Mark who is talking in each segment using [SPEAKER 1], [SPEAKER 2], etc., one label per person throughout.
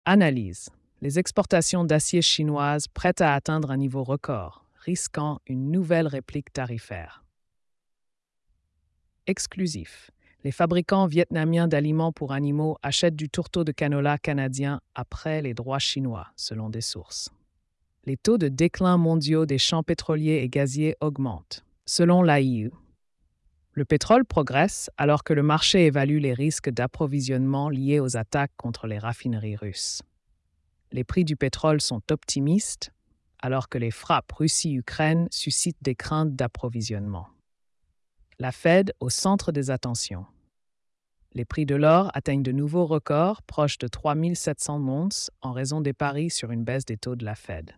[SPEAKER 1] Analyse. Les exportations d'acier chinoises prêtes à atteindre un niveau record, risquant une nouvelle réplique tarifaire. Exclusif. Les fabricants vietnamiens d'aliments pour animaux achètent du tourteau de canola canadien après les droits chinois, selon des sources. Les taux de déclin mondiaux des champs pétroliers et gaziers augmentent, selon l'AIU. Le pétrole progresse alors que le marché évalue les risques d'approvisionnement liés aux attaques contre les raffineries russes. Les prix du pétrole sont optimistes alors que les frappes Russie-Ukraine suscitent des craintes d'approvisionnement. La Fed au centre des attentions. Les prix de l'or atteignent de nouveaux records proches de 3 700 onces en raison des paris sur une baisse des taux de la Fed.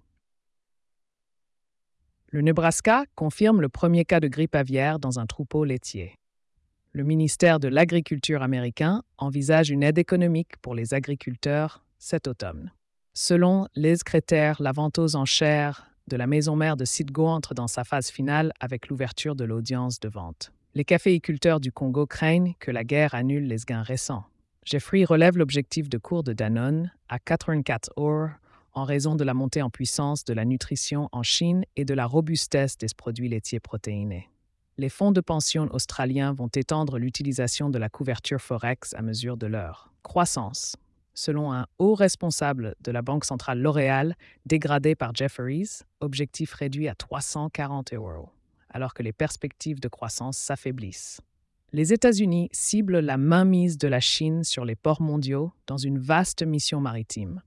[SPEAKER 1] Le Nebraska confirme le premier cas de grippe aviaire dans un troupeau laitier. Le ministère de l'Agriculture américain envisage une aide économique pour les agriculteurs cet automne. Selon Liz Kreter, la vente aux enchères de la maison mère de Citgo entre dans sa phase finale avec l'ouverture de l'audience de vente. Les caféiculteurs du Congo craignent que la guerre annule les gains récents. Jeffrey relève l'objectif de cours de Danone à 84 € en raison de la montée en puissance de la nutrition en Chine et de la robustesse des produits laitiers protéinés. Les fonds de pension australiens vont étendre l'utilisation de la couverture Forex à mesure de leur croissance. Selon un haut responsable de la Banque centrale L'Oréal, dégradé par Jefferies, objectif réduit à 340 €, alors que les perspectives de croissance s'affaiblissent. Les États-Unis ciblent la mainmise de la Chine sur les ports mondiaux dans une vaste mission maritime.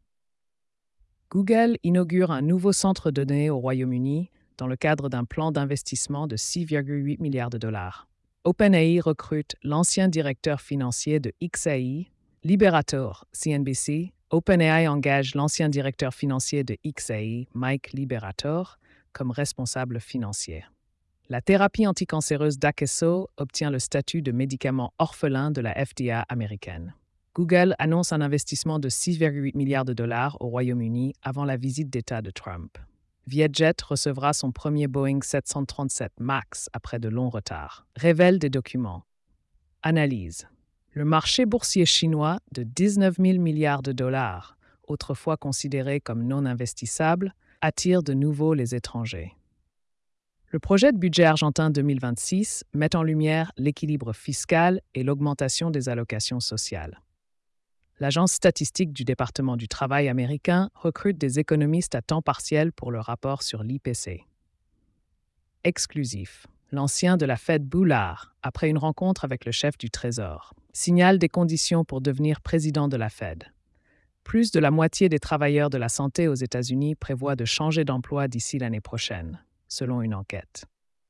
[SPEAKER 1] Google inaugure un nouveau centre de données au Royaume-Uni dans le cadre d'un plan d'investissement de 6,8 milliards de dollars. OpenAI recrute l'ancien directeur financier de XAI, Liberator, CNBC. OpenAI engage l'ancien directeur financier de XAI, Mike Liberator, comme responsable financier. La thérapie anticancéreuse Dakeso obtient le statut de médicament orphelin de la FDA américaine. Google annonce un investissement de 6,8 milliards de dollars au Royaume-Uni avant la visite d'État de Trump. Vietjet recevra son premier Boeing 737 MAX après de longs retards. Révèle des documents. Analyse. Le marché boursier chinois de 19 000 milliards de dollars, autrefois considéré comme non investissable, attire de nouveau les étrangers. Le projet de budget argentin 2026 met en lumière l'équilibre fiscal et l'augmentation des allocations sociales. L'Agence statistique du département du travail américain recrute des économistes à temps partiel pour le rapport sur l'IPC. Exclusif. L'ancien de la Fed Bullard, après une rencontre avec le chef du Trésor, signale des conditions pour devenir président de la Fed. Plus de la moitié des travailleurs de la santé aux États-Unis prévoient de changer d'emploi d'ici l'année prochaine, selon une enquête.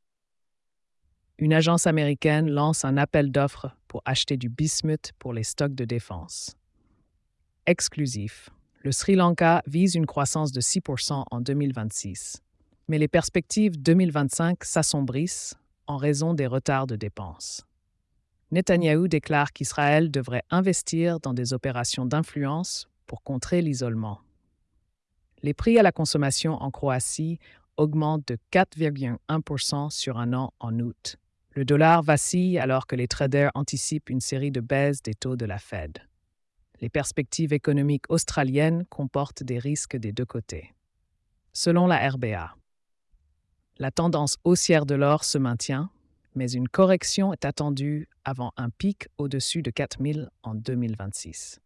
[SPEAKER 1] Une agence américaine lance un appel d'offres pour acheter du bismuth pour les stocks de défense. Exclusif. Le Sri Lanka vise une croissance de 6% en 2026. Mais les perspectives 2025 s'assombrissent en raison des retards de dépenses. Netanyahou déclare qu'Israël devrait investir dans des opérations d'influence pour contrer l'isolement. Les prix à la consommation en Croatie augmentent de 4,1% sur un an en août. Le dollar vacille alors que les traders anticipent une série de baisses des taux de la Fed. Les perspectives économiques australiennes comportent des risques des deux côtés. Selon la RBA, la tendance haussière de l'or se maintient, mais une correction est attendue avant un pic au-dessus de 4 000 en 2026.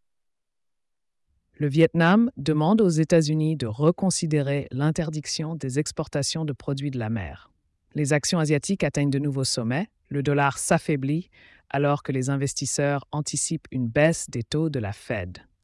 [SPEAKER 1] Le Vietnam demande aux États-Unis de reconsidérer l'interdiction des exportations de produits de la mer. Les actions asiatiques atteignent de nouveaux sommets, le dollar s'affaiblit alors que les investisseurs anticipent une baisse des taux de la Fed.